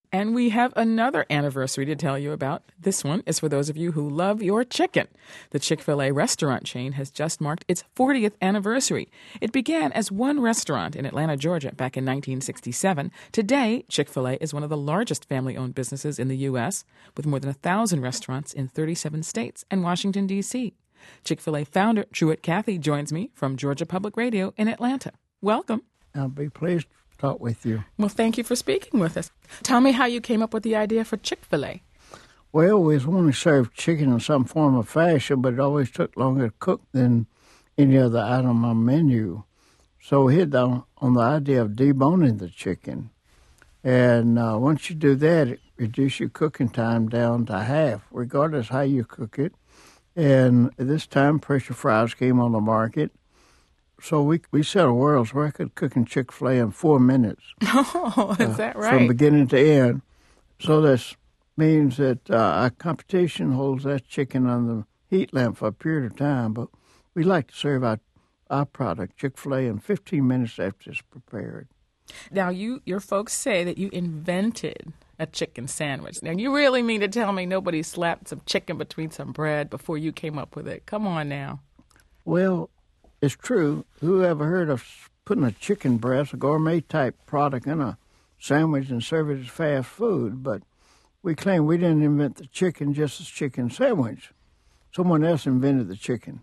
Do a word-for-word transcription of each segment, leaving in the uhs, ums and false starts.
And we have another anniversary to tell you about. This one is for those of you who love your chicken. The Chick-fil-A restaurant chain has just marked its fortieth anniversary. It began as one restaurant in Atlanta, Georgia back in nineteen sixty-seven. Today, Chick-fil-A is one of the largest family-owned businesses in the U S, with more than one thousand restaurants in thirty-seven states and Washington, D C Chick-fil-A founder Truett Cathy joins me from Georgia Public Radio in Atlanta. Welcome. I'll be pleased to talk with you. Well, thank you for speaking with us. Tell me how you came up with the idea for Chick-fil-A. Well, we only served chicken in some form or fashion, but it always took longer to cook than any other item on the menu. So we hit on, on the idea of deboning the chicken. And uh, once you do that, it reduces your cooking time down to half, regardless how you cook it. And at this time, pressure fries came on the market. So we we set a world's record cooking Chick-fil-A in four minutes. Oh, is uh, that right? From beginning to end. So this means that uh, our competition holds that chicken on the heat lamp for a period of time, but we like to serve our, our product, Chick-fil-A, in fifteen minutes after it's prepared. Now, you your folks say that you invented a chicken sandwich. Now, you really mean to tell me nobody slapped some chicken between some bread before you came up with it? Come on now. Well, it's true. Who ever heard of putting a chicken breast, a gourmet-type product, in a sandwich and serve it as fast food? But we claim we didn't invent the chicken, just as chicken sandwich. Someone else invented the chicken.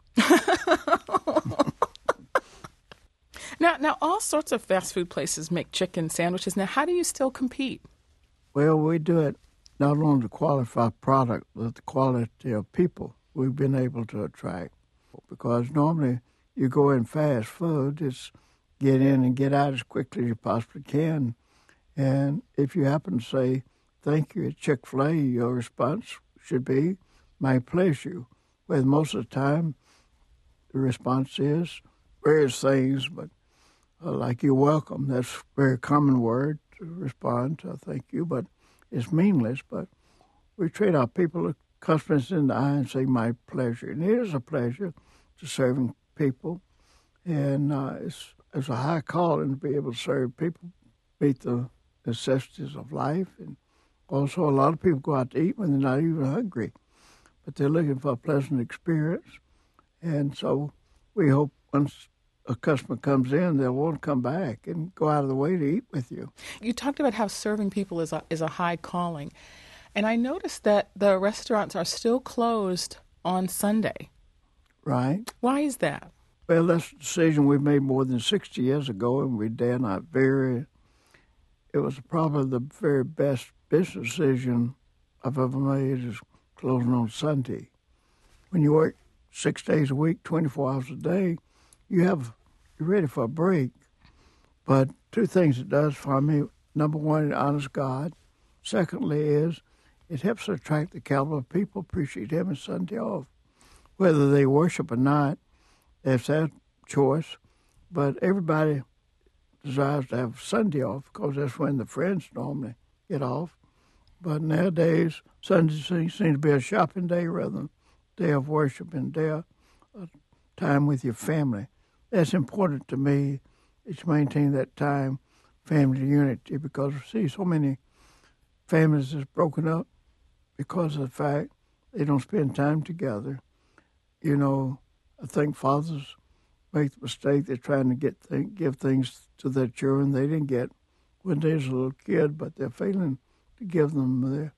now, now, all sorts of fast food places make chicken sandwiches. Now, how do you still compete? Well, we do it not only to qualify product, but the quality of people we've been able to attract. Because normally you go in fast food, it's get in and get out as quickly as you possibly can. And if you happen to say thank you at Chick-fil-A, your response should be, my pleasure. Where most of the time the response is various things, but uh, like you're welcome. That's a very common word to respond to thank you, but it's meaningless. But we treat our people, customers in the eye and say, my pleasure. And it is a pleasure to serving people. And uh, it's, it's a high calling to be able to serve people, meet the necessities of life. And also a lot of people go out to eat when they're not even hungry, but they're looking for a pleasant experience. And so we hope once a customer comes in, they'll want to come back and go out of the way to eat with you. You talked about how serving people is a, is a high calling. And I noticed that the restaurants are still closed on Sunday. Right. Why is that? Well, that's a decision we made more than sixty years ago, and we did not very, it was probably the very best business decision I've ever made, is closing on Sunday. When you work six days a week, twenty-four hours a day, you have, you're ready for a break. But two things it does for me. Number one, it honors God. Secondly is, it helps attract the caliber of people appreciate having Sunday off. Whether they worship or not, that's their choice. But everybody desires to have Sunday off because that's when the friends normally get off. But nowadays, Sunday seems to be a shopping day rather than a day of worship and day of time with your family. That's important to me, is to maintain that time, family unity, because we see so many families that's broken up because of the fact they don't spend time together. You know, I think fathers make the mistake they're trying to get th- give things to their children they didn't get when they was a little kid, but they're failing to give them their,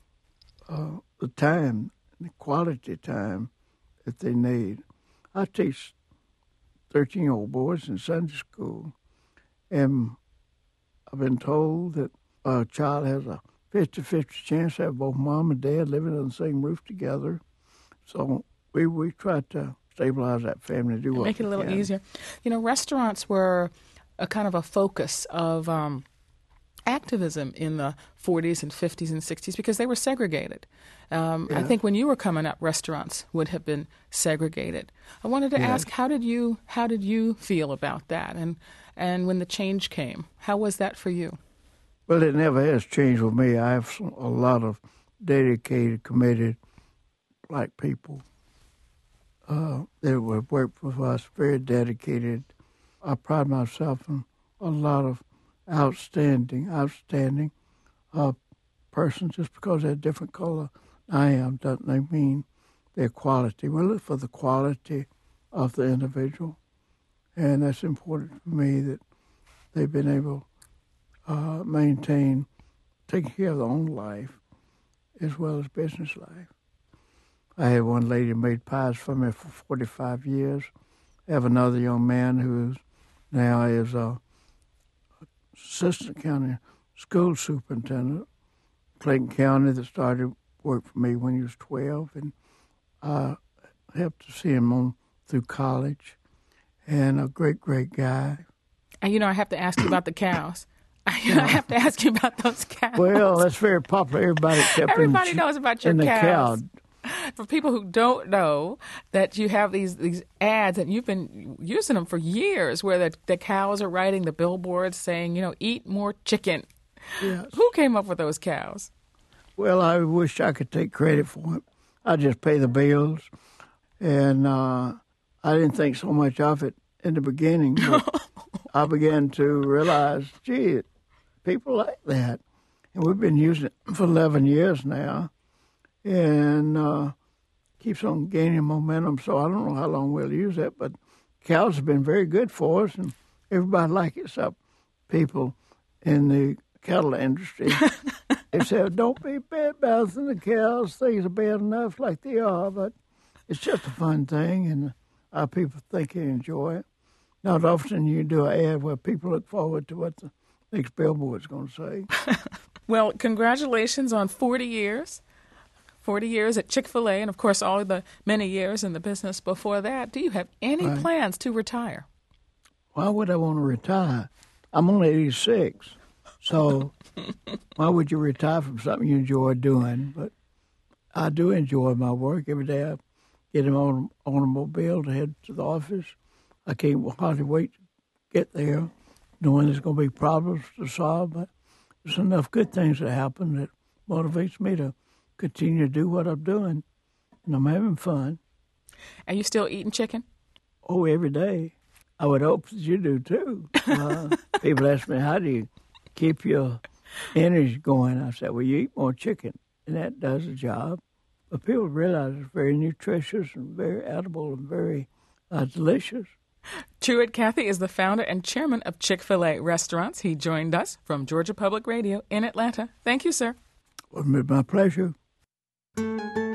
uh, the time, the quality time that they need. I teach thirteen-year-old boys in Sunday school, and I've been told that a child has a fifty-fifty chance to have both mom and dad living on the same roof together. So we we try to stabilize that family, do what make it a little can. easier. You know, restaurants were a kind of a focus of um, activism in the forties and fifties and sixties because they were segregated. Um, yeah. I think when you were coming up, restaurants would have been segregated. I wanted to yeah. ask, how did you how did you feel about that? And and when the change came, how was that for you? Well, it never has changed with me. I have a lot of dedicated, committed black people uh, that would work with us, very dedicated. I pride myself on a lot of outstanding, outstanding a person just because they're a different color than I am doesn't they mean their quality. We look for the quality of the individual, and that's important for me that they've been able to uh, maintain, taking care of their own life as well as business life. I had one lady who made pies for me for forty-five years. I have another young man who now is a assistant county school superintendent, Clayton County, that started work for me when he was twelve, and I helped to see him on through college, and a great, great guy. And, you know, I have to ask you about the cows. I have to ask you about those cows. Well, that's very popular. Everybody kept Everybody in, knows about your in the cows. cow. For people who don't know that you have these, these ads and you've been using them for years where the, the cows are writing the billboards saying, you know, eat more chicken. Yes. Who came up with those cows? Well, I wish I could take credit for it. I just pay the bills. And uh, I didn't think so much of it in the beginning. But I began to realize, gee, people like that. And we've been using it for eleven years now. And uh, keeps on gaining momentum. So I don't know how long we'll use that, but cows have been very good for us, and everybody likes it, except people in the cattle industry. They say, don't be bad-mouthing the cows. Things are bad enough like they are, but it's just a fun thing, and our people think they enjoy it. Not often you do an ad where people look forward to what the next billboard's going to say. Well, congratulations on forty years. forty years at Chick-fil-A, and, of course, all the many years in the business before that. Do you have any right. plans to retire? Why would I want to retire? I'm only eighty-six, so why would you retire from something you enjoy doing? But I do enjoy my work. Every day I get in my automobile to head to the office. I can't hardly wait to get there, knowing there's going to be problems to solve. But there's enough good things that happen that motivates me to continue to do what I'm doing, and I'm having fun. Are you still eating chicken? Oh, every day. I would hope that you do, too. Uh, people ask me, how do you keep your energy going? I said, well, you eat more chicken, and that does the job. But people realize it's very nutritious and very edible and very uh, delicious. Truett Cathy is the founder and chairman of Chick-fil-A Restaurants. He joined us from Georgia Public Radio in Atlanta. Thank you, sir. Well, it was my pleasure. Thank you.